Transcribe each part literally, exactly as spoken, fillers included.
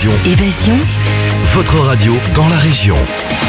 Évasion. Évasion. Votre radio dans la région.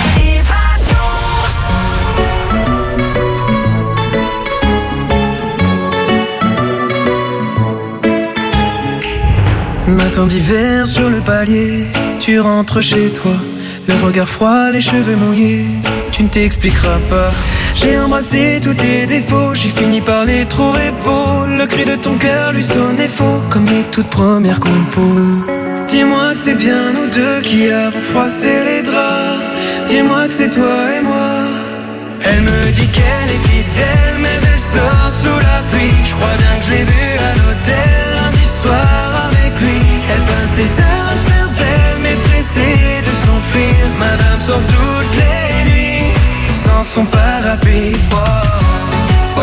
Matin d'hiver sur le palier, tu rentres chez toi, le regard froid, les cheveux mouillés, tu ne t'expliqueras pas. J'ai embrassé tous tes défauts, j'ai fini par les trouver beaux. Le cri de ton cœur lui sonnait faux, comme les toutes premières compos. Dis-moi que c'est bien nous deux qui avons froissé les draps. Dis-moi que c'est toi et moi. Elle me dit qu'elle est fidèle, mais elle sort sous la pluie. Je crois bien que je l'ai vue à l'hôtel lundi soir avec lui. Elle passe des heures à se faire belle, mais pressée de s'enfuir. Madame sort toutes les nuits sans son parapluie. Oh, oh, oh,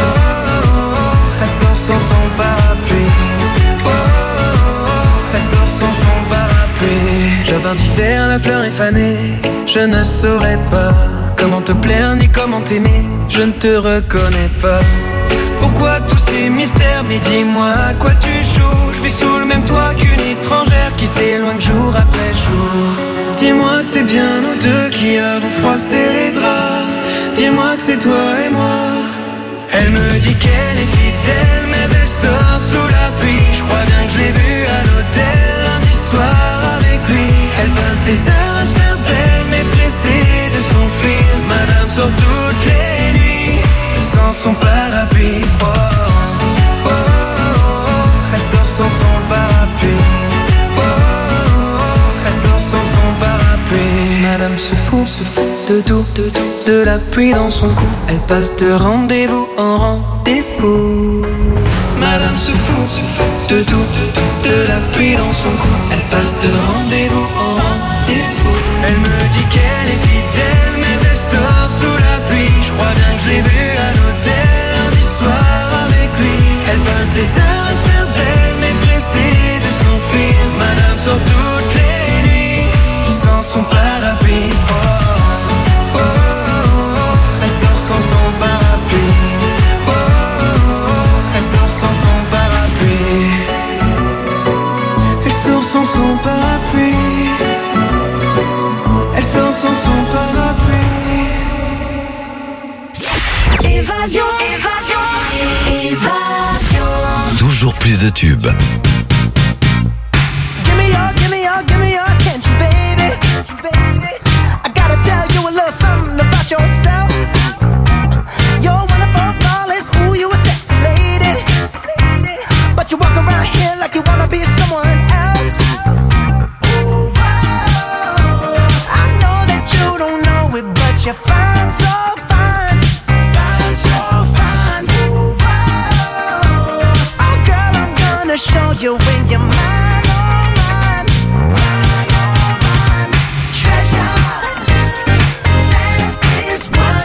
oh. Elle sort sans son parapluie. Oh, oh, oh. Elle sort sans son parapluie. Jardin d'hiver, la fleur est fanée. Je ne saurais pas comment te plaire ni comment t'aimer. Je ne te reconnais pas. Pourquoi tous ces mystères? Mais dis-moi à quoi tu joues. Je vis sous le même toit qu'une étrangère qui s'éloigne jour après jour. Dis-moi que c'est bien nous deux qui avons froissé les draps. Dis-moi que c'est toi et moi. Elle me dit qu'elle est fidèle, mais elle sort sous la pluie. Je crois bien que je l'ai vue à l'hôtel lundi soir avec lui. Elle passe des heures à se faire belle, mais pressée de s'enfuir. Madame sort toutes les nuits sans son parapluie. Oh, oh, oh, oh. Elle sort sans son parapluie. Oh, oh, oh. Elle sort sans son parapluie. Madame se fout, se fout de tout, de tout, de la pluie dans son cou. Elle passe de rendez-vous en rendez-vous. Madame se fout, se fout de tout, de tout, de la pluie dans son cou. Elle passe de rendez-vous en rendez-vous. Elle me dit qu'elle est fidèle, mais elle sort sous la pluie. Je crois bien que je l'ai vue à l'hôtel lundi soir avec lui. Elle passe des heures à se faire belle, mais pressée de s'enfuir. Madame sort toutes les nuits sans son parapluie. Oh, oh, oh, oh. Elle sort sans son parapluie. Oh, oh, oh. Elle sort sans son parapluie. Elle sort sans son parapluie. Elle sort sans son parapluie. Évasion. Évasion. Évasion. Toujours plus de tubes. Give me your, give me your, give me your attention, baby. I gotta tell you a little something about yourself. You're one of our flawless, ooh, you a sexy lady. But you walk around here like you wanna be someone else. Ooh, whoa. I know that you don't know it, but you're fine, so fine. Fine, so fine. Ooh, whoa. Oh, girl, I'm gonna show you when you're mine. Treasure, that is what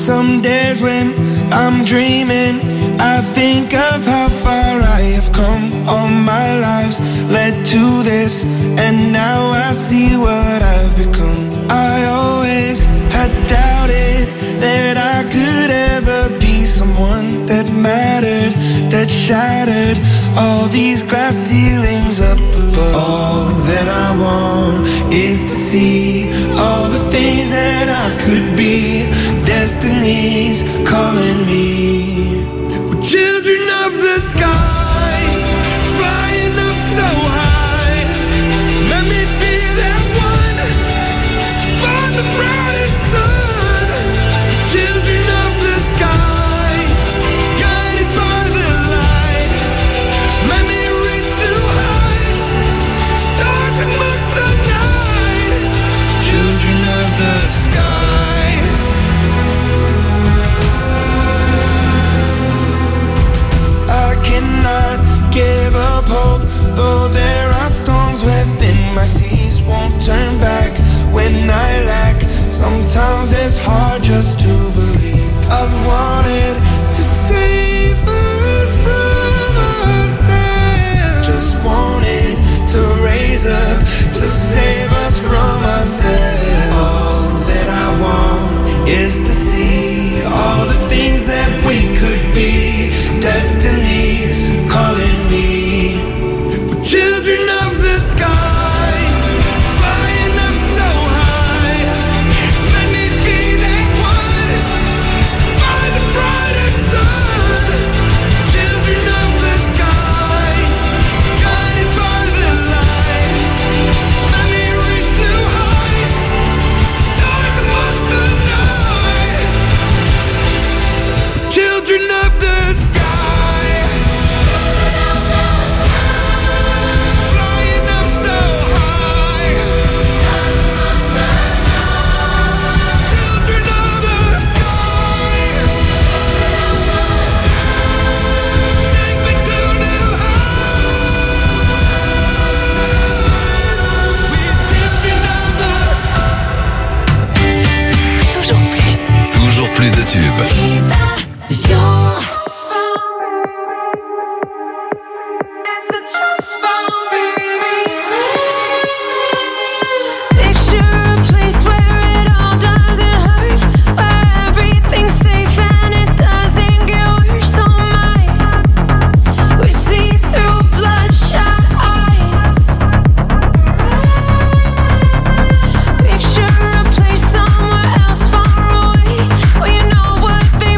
Some days when I'm dreaming, I think of how far I have come. All my lives led to this, and now I see what I've become. I always had doubted that I could ever be someone that mattered, that shattered all these glass ceilings up above. All that I want is to see all the things that I could be. Destiny's calling me. We're children of the sky, flying up so high. Let me be that one to find the brightest sun. Children of the sky, guided by the light. Let me reach new heights, stars amongst the night. Children of the sky. Give up hope, though there are storms within my seas. Won't turn back when I lack. Sometimes it's hard just to believe. I've wanted to save us from ourselves. Just wanted to raise up to save us from ourselves. All that I want is to see all the things that we could be. Destiny's calling me. We're children of the sky, flying up so high. Let me be that one to find the brightest sun. Children of the sky, guided by the light. Let me reach new heights, stars amongst the night. Children of the sky. Toujours plus de tubes. Somewhere else far away. Well, you know what they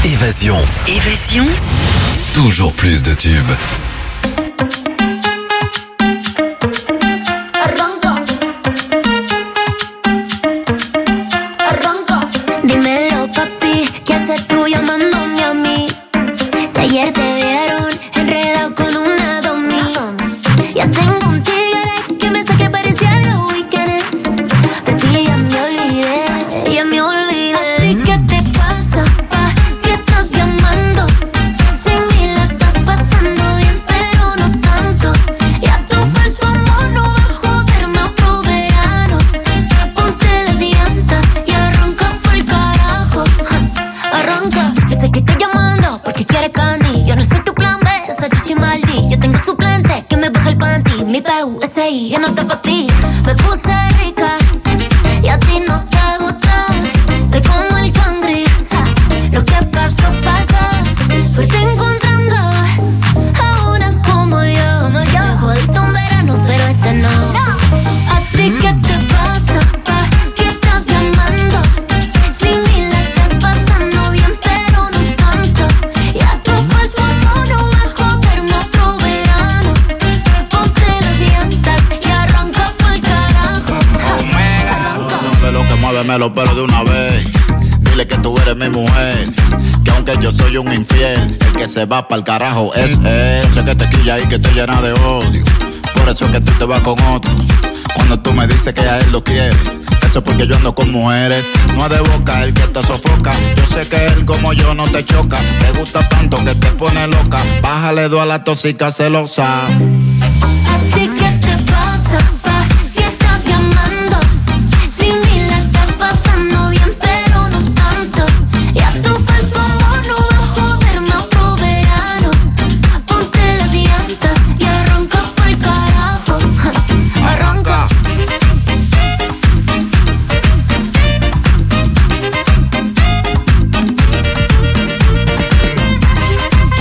Évasion. Évasion. Toujours plus de tubes. Arranca. Arranca. Dímelo, papi, ¿qué haces tú llamándome a mí? Si ayer te vieron enredado con una domi. Ya tengo un tigre que me hace que parecía los weekends. De ti ya me olvidé, ya me olvidé. ¿A ti qué te pasa, pa? ¿Qué estás llamando? Sin mí la estás pasando bien, pero no tanto. Ya tu falso amor no va a joderme otro verano. Ponte las llantas y arranca por el carajo. Arranca, yo sé que estoy llamando porque quieres candy. Yo no soy tu plan B, esa chichi maldi. Yo tengo suplente que me baja el panty. Mi P U S I, yo no te pa' ti. Me puse rica y a ti no te gusta. Estoy como el cangri, lo que pasó, pasó. Suerte encontrando a una como yo. Me jodiste un verano, pero este no. ¿A ti qué te pasa, pa? ¿Qué estás llamando? Sin mí la estás pasando bien, pero no tanto. Ya tu falso amor no va a joderme otro verano. Ponte las llantas y arranca pa'l carajo. Omega, de lo que muéveme los pelos de una vez. Dile que tú eres mi mujer, que aunque yo soy un infiel, el que se va pa'l carajo es él. Sé que te quilla y que te llena de odio, por eso es que tú te vas con otro. Cuando tú me dices que a él lo quieres, eso es porque yo ando con mujeres. No es de boca el que te sofoca, yo sé que él como yo no te choca. Te gusta tanto que te pone loca, bájale dos a la tóxica celosa. ¿A ti qué te pasa, pa? ¿Qué estás llamando? Sin mí la estás pasando bien, pero no tanto. Ya tu falso amor no va a joderme otro verano. Ponte las llantas y arranca pa'l carajo. Arranca.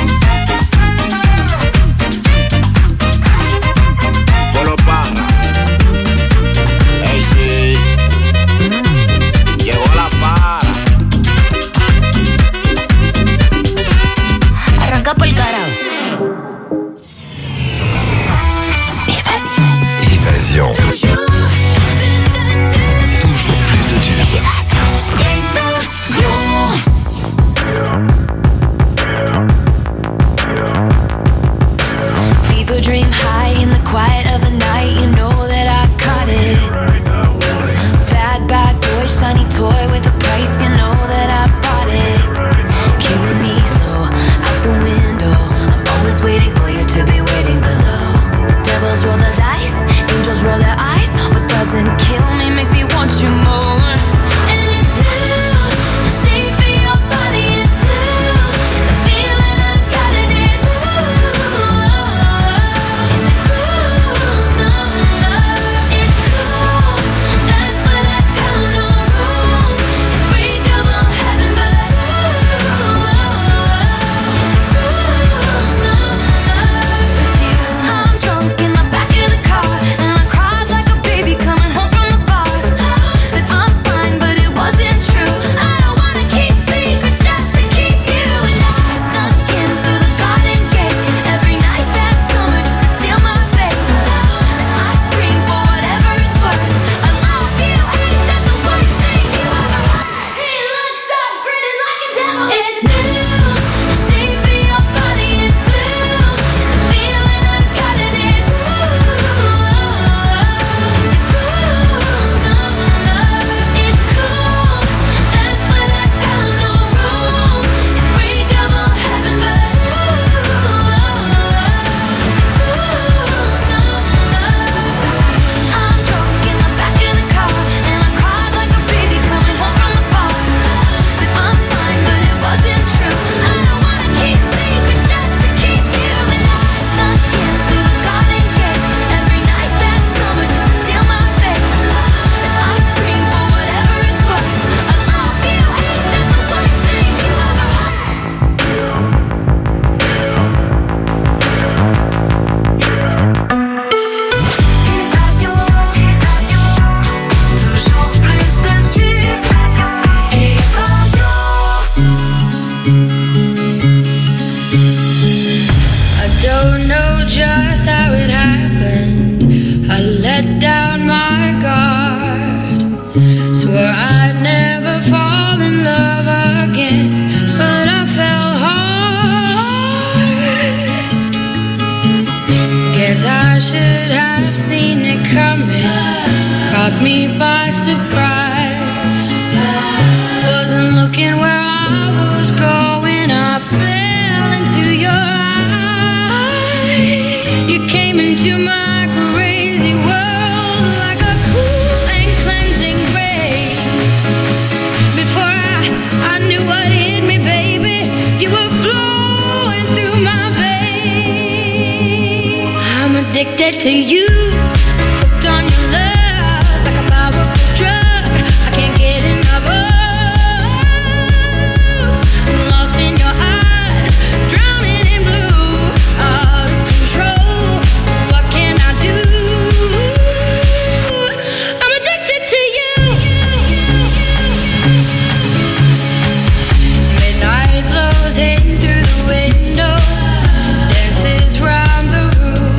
Polo Parra, it coming, caught me by surprise. Wasn't looking where I was going, I fell into your eyes. You came into my crazy world like a cool and cleansing rain. Before I, I knew what hit me, baby, you were flowing through my veins. I'm addicted to you, hooked on your love like a powerful drug. I can't get enough of. Lost in your eyes, drowning in blue, out of control. What can I do? I'm addicted to you. Midnight blows in through the window, dances round the room.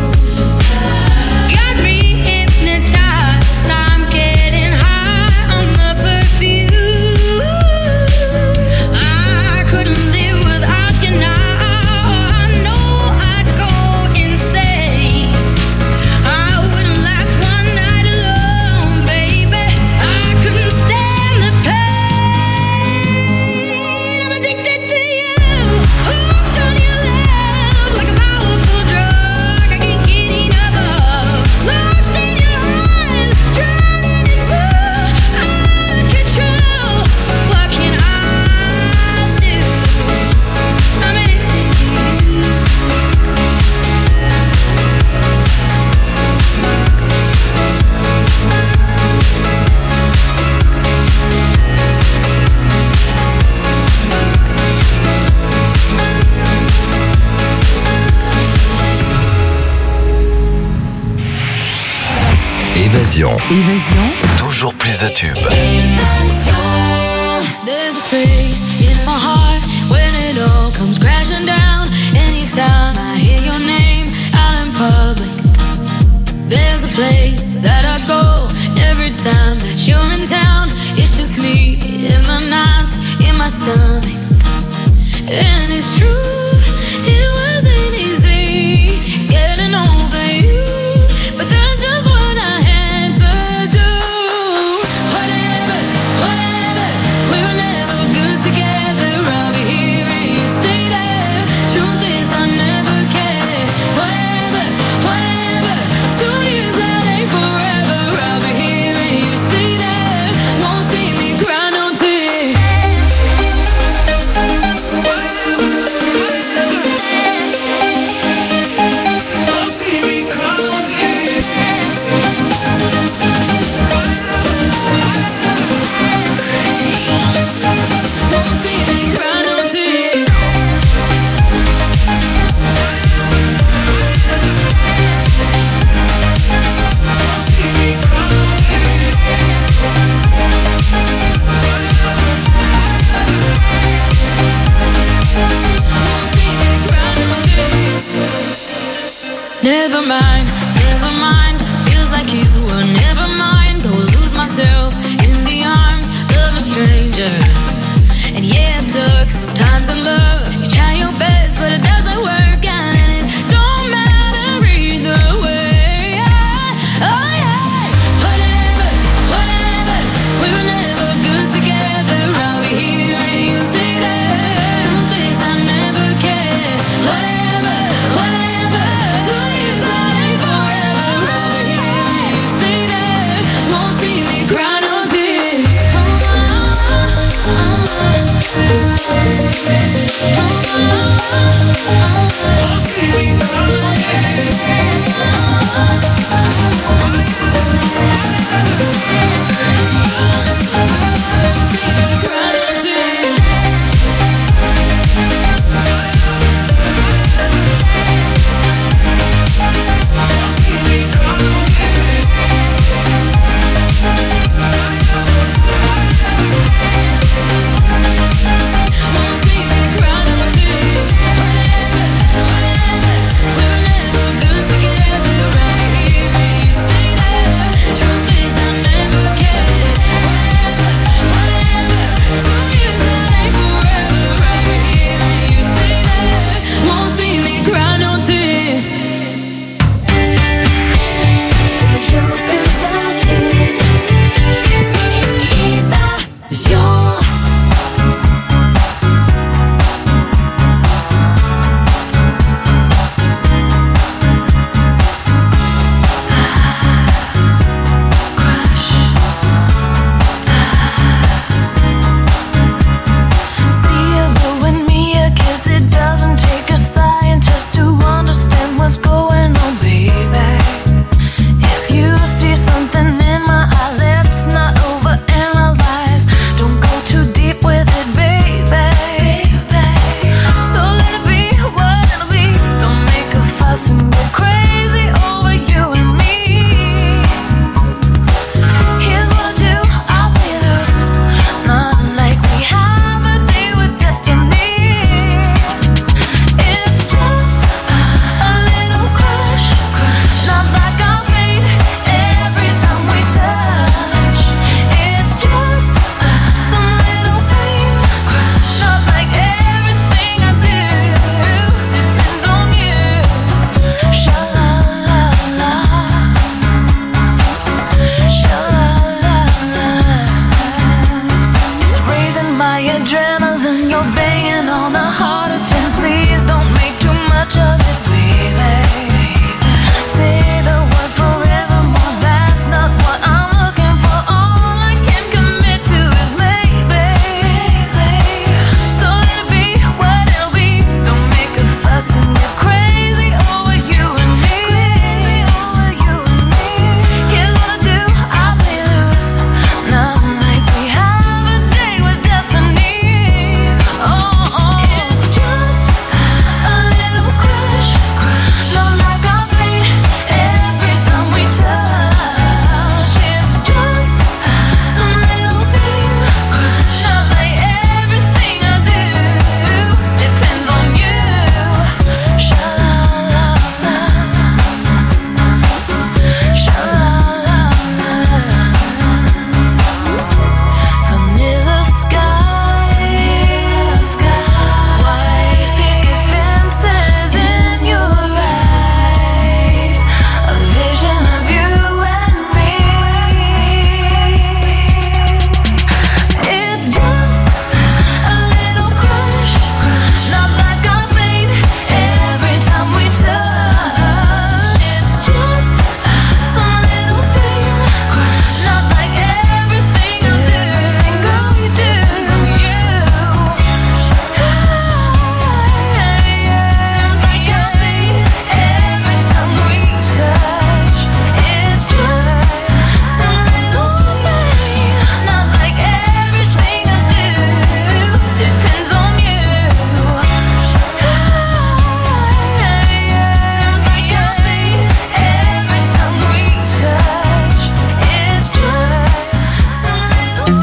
Got me hypnotized, I'm getting high on the perfume. I couldn't live without you now, I know I'd go insane. I wouldn't last one night alone, baby, I couldn't stand the pain. I'm addicted to you, hooked on your love like a powerful drug. I can't get enough of. Lost in your eyes, drowning in blue, out of control. What can I do? I'm addicted to you. Évasion. Évasion. Toujours plus de tubes. There's a space in my heart when it all comes crashing down. Anytime I hear your name out in public, there's a place that I go every time that you're in town. It's just me in the nights, in my stomach. And it's true, it wasn't easy getting over you, but that's just what I had to do. Whatever, whatever, we were never good together. I'll be here and you say that. Truth is I never cared. Whatever, whatever, two years that ain't forever. I'll be here and you say that. Won't see me cry no tears. Won't see me cry no tears. Won't see me cry no tears. Never mind, never mind. Feels like you were never mine. Go lose myself in the arms of a stranger. And yeah, it sucks sometimes in love. You try your best, but it doesn't work out, and it don't matter either way. Oh yeah, whatever, whatever. We were never good together. I'll be here and you say that. Truth is I never cared. Whatever, whatever. Two years that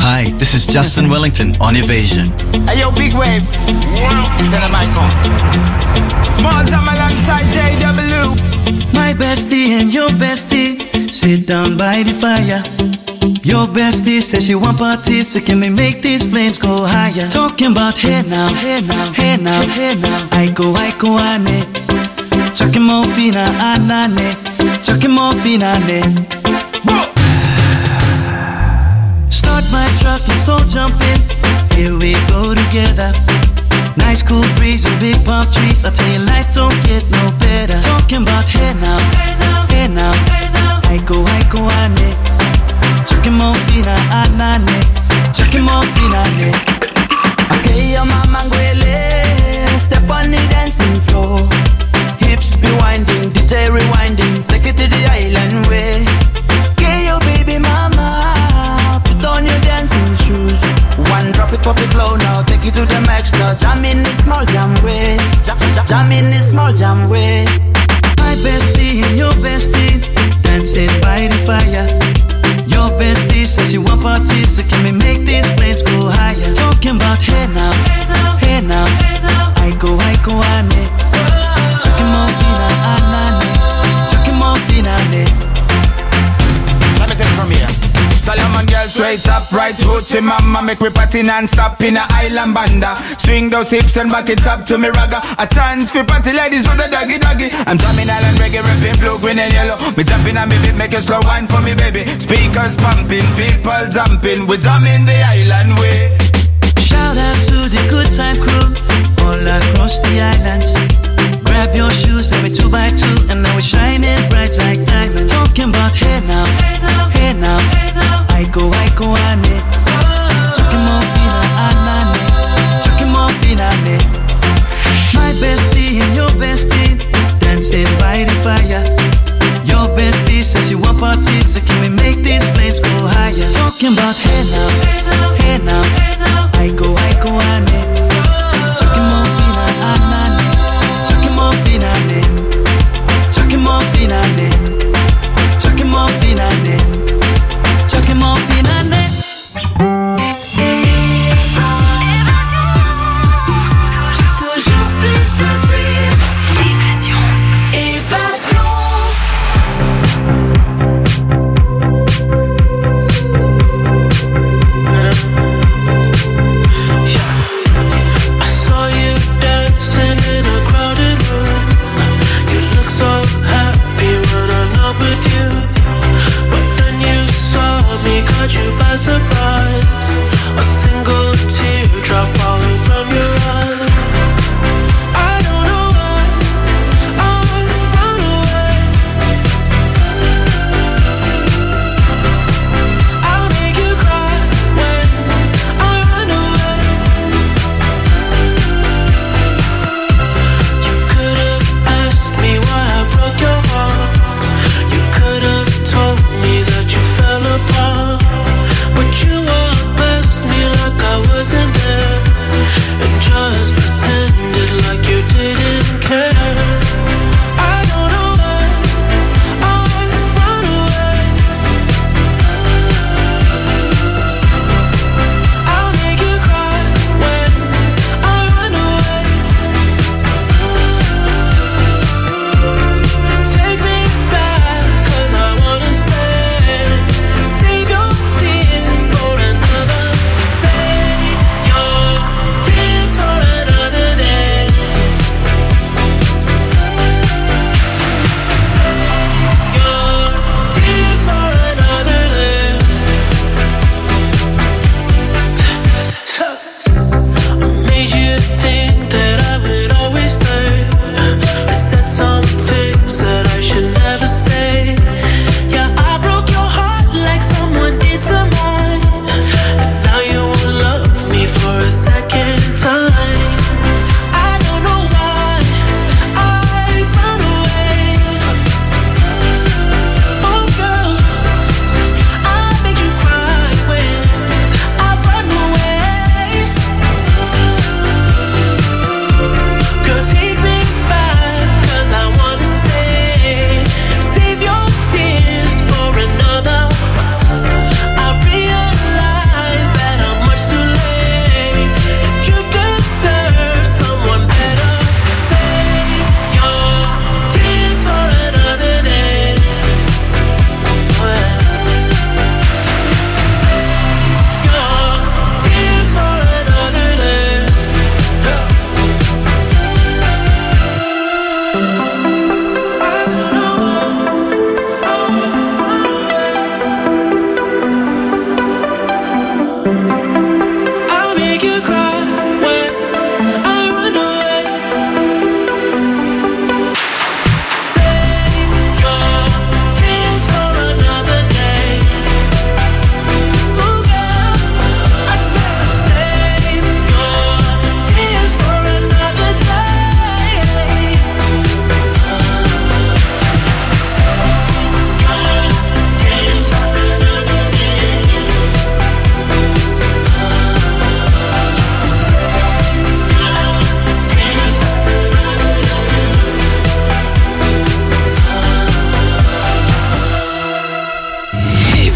Hi, this is Justin Wellington on Evasion. Hey yo, Big Wave. Tell them I come. Small time alongside J W. My bestie and your bestie sit down by the fire. Your bestie says she want parties, so can we make these flames go higher? Talking about hey now, hey now, hey now, hey now. I go, I go, ane. Chucking more fina, anane. Chucking more fina, ane. Start my truck, let's all jump in. Here we go together. Nice cool breeze and big palm trees. I tell you, life don't get no better. Talking about hey now, hey now, hey now, hey now. I go, I go, ane. Chucking more fina, anane. Chucking more fina, ane. Okay, your mama ngwele. Step on the dancing floor. Hips be winding, D J rewinding. Take it to the island way. Okay, your baby mama. Put on your dancing shoes. One drop it, pop it low now. Take it to the max now. Jam in this small jam way. Jam, jam, jam in this small jam way. My bestie and your bestie dancing by the fire. Your bestie says she want parties, so can we make these flames go higher? Talking about hey now, hey now, hey now, hey now. I go, I go, ane. Chucking more fina, anane. Chucking more fina, ane. Let me take it from here. Solomon girl straight up, right hoochie mama. Make me party non-stop in a island banda. Swing those hips and back it up to me ragga. A chance for party ladies with the doggy doggy. I'm jamming island reggae, rapping blue, green and yellow. Me jumping on me beat, make a slow wine for me baby. Speakers pumping, people jumping. We jamming the island way. Shout out to the good time crew all across the islands. Grab your shoes, let me two by two, and now we're shining bright like diamonds. Talking about hey now, hey now, hey now, hey now. I go, I go, ane. Chucking more fina, anane. Chucking more fina, ane. My bestie and your bestie dancing by the fire. Your bestie says she want parties, so can we make these flames go higher? Talking about hey now, hey now, hey now, hey now. I go, I go, ane. Chucking more fina, anane. Chucking more fina, ane. Chucking more fina, ane. Chucking more fina, ane.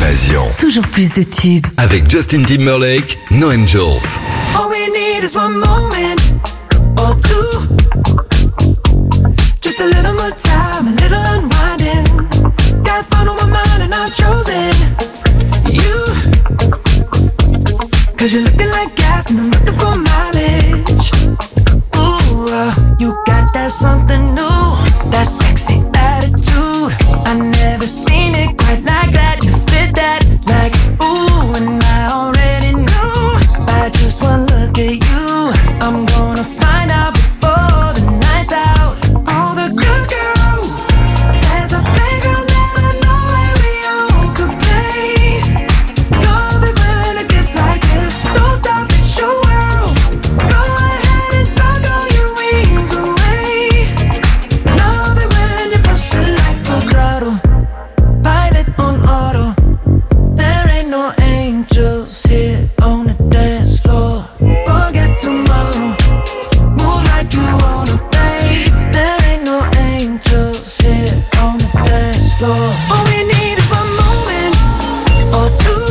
Évasion. Toujours plus de tubes. Avec Justin Timberlake, No Angels. All we need is one moment or two. Just a little more time, a little unwinding. Got fun on my mind and I've chosen you. Cause you're looking like gas and I'm looking for mileage. Ooh, uh, you got that something new, that sexy attitude. I never seen it quite like that. You fit that like ooh, and I already know by just one look at you. I'm gonna find out before the night's out. All the good girls, there's a playground that I know where we all could play. Love it when it gets like this. Don't stop, it's your world. Go ahead and tuck all your wings away. Love it when you push it like a throttle. Pilot on auto. There ain't no angels here on the dance floor. Forget tomorrow. Move like you wanna play. There ain't no angels here on the dance floor. All we need is one moment or two.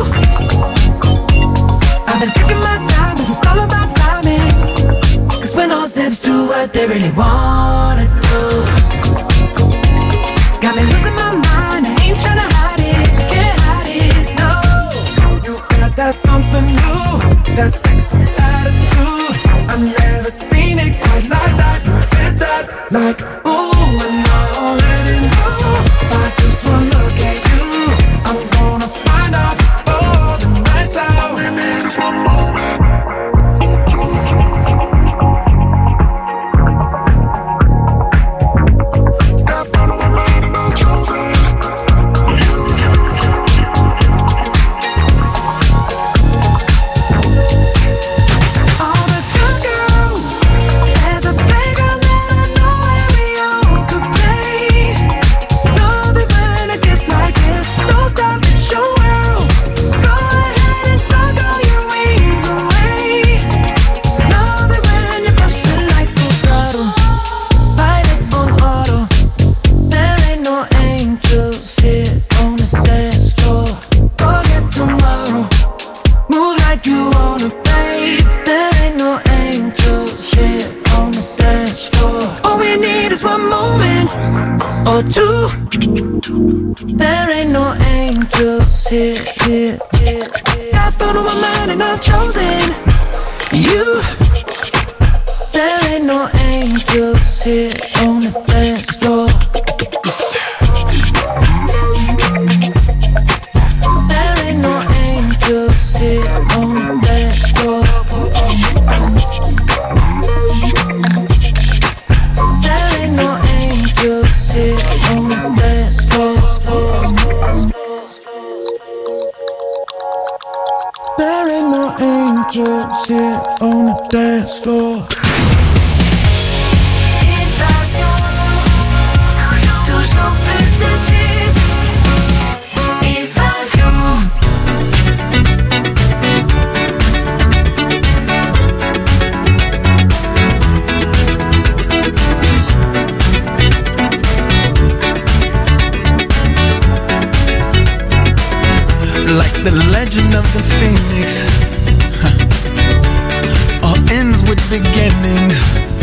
I've been taking my time, and it's all about timing. Cause when all zips do what they really wanna do. Got me losing my mind, I ain't tryna hide it, can't hide it, no. You got that something new, that sexy attitude. I've never seen it quite like that. You fit that like ooh, and I already know by just one look at you. I'm gonna find out before the night's out. All we need is one moment. Got fun on my mind and I've chosen you. All the good girls, there's a playground that I know where we all could play. Love it when it gets like this. Don't stop, it's your world. Go ahead and tuck all your wings away. Love it when you push it like a throttle. Pilot on auto. There ain't no angels here on the dance floor. Forget tomorrow. Move like you wanna play. There ain't no angels here on the dance floor. All we need is one moment or two. There ain't no angels here, here, here, here. Got fun on my mind and I've chosen you. There ain't no angels here on the dance floor. There ain't no angels here on the dance floor. There ain't no angels here on the dance floor. There ain't no angels here on the dance floor. Toujours plus de tubes. Évasion. Like the legend of the phoenix, huh. All ends with beginnings.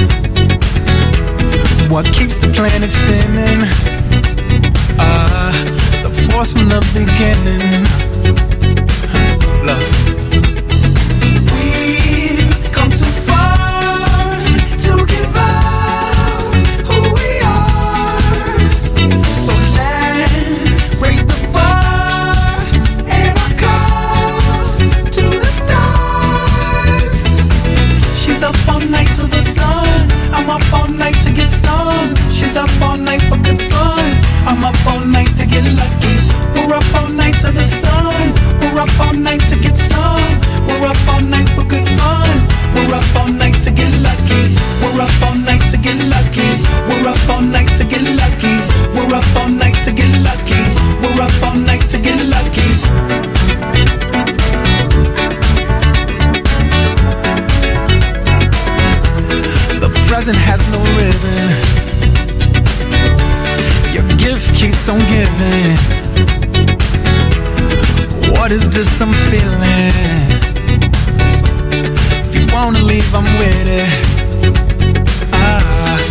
What keeps the planet spinning? Ah, uh, the force from the beginning. Huh. Love. We've come too far to give up who we are. So let's raise the bar and our cups to the stars. She's up all night to the sun. I'm up all night to get some. She's up all night for good fun. I'm up all night to get lucky. We're up all night to the sun. We're up all night to get some. We're up all night for good fun. We're up all night to get lucky. We're up all night to get lucky. We're up all night to get lucky. We're up all night to get lucky. We're up all night to get lucky. The present has no ribbon. Your gift keeps on giving. What is this I'm feeling? If you wanna leave, I'm with it. Ah.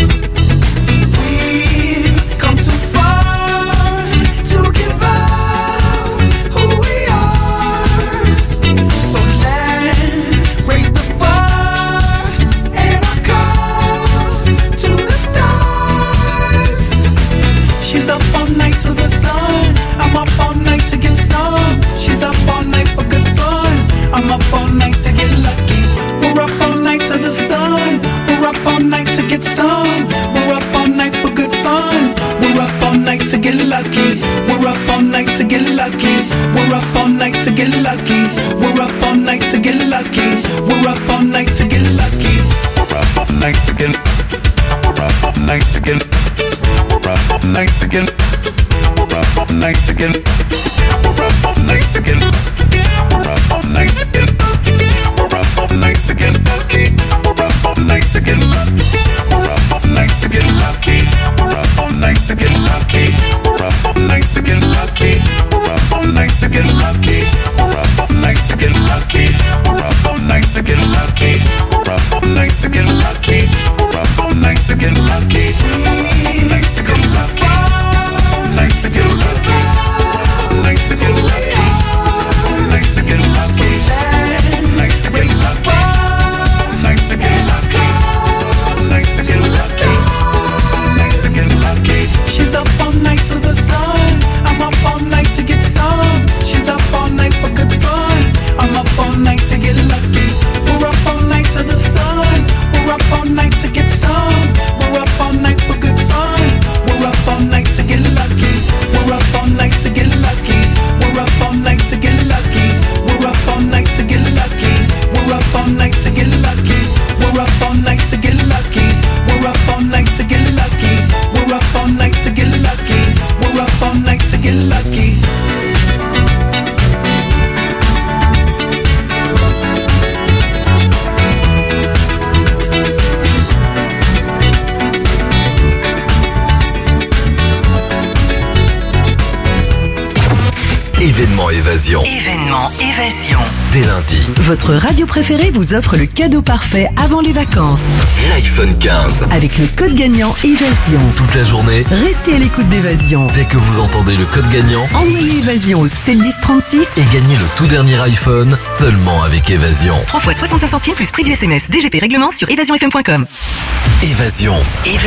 We've come too far to give up who we are. So let's raise the bar and our cups to the stars. She's up all night to the sun. I'm up all night to get some. She's up all night for good fun. I'm up all night to get lucky. We're up all night to the sun. We're up all night to get some. We're up all night for good fun. We're up all night to get lucky. We're up all night to get lucky. We're up all night to get lucky. We're up all night to get lucky. We're up all night to get lucky. We're up all night to get. We're up all night to get. We're up all night to get. We're up all night to get. We're up all night to get. We're up all night to get. We're up all night to get lucky. We're up all night to get lucky. We're up all night to get lucky. We're up all night to get lucky. We're up all night to get lucky. We're up all night to get lucky. We're up all night to get lucky. We're up all night to get lucky. We're up all night to get lucky. We're up all night to get lucky. Night to get lucky. Night to get lucky. Night to get lucky. Night to get lucky. Night to get lucky. Night to get lucky. Night to get lucky. Night to get lucky. She's up all night to the sun. I'm up all night to get some. She's up all night for good fun. I'm up all night to get lucky. We're up all night to the sun. We're up all night to get some. We're up all night for good fun. We're up all night to get lucky. We're up all night to get lucky. We're up all night to get lucky. We're up all night to get lucky. We're up all night to get lucky. We're up all night to get lucky. We're up all night to get lucky. We're up all night to get lucky. We're up all night to get lucky. Événement Évasion. Événement Évasion. Dès lundi, Votre radio préférée vous offre le cadeau parfait avant les vacances. l'iPhone quinze. Avec le code gagnant Évasion. Toute la journée, Restez à l'écoute d'Évasion. dès que vous entendez le code gagnant, Envoyez Évasion au sept dix trente-six. et gagnez le tout dernier iPhone seulement avec Évasion. trois fois soixante-cinq centimes plus prix du S M S. D G P règlement sur évasion f m point com. Évasion.